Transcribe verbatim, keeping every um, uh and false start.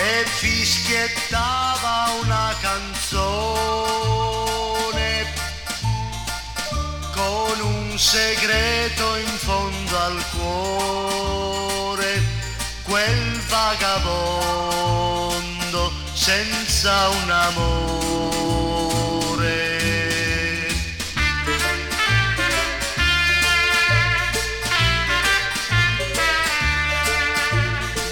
e fischiettava una canzone con un segreto in fondo al cuore, quel vagabondo senza un amore.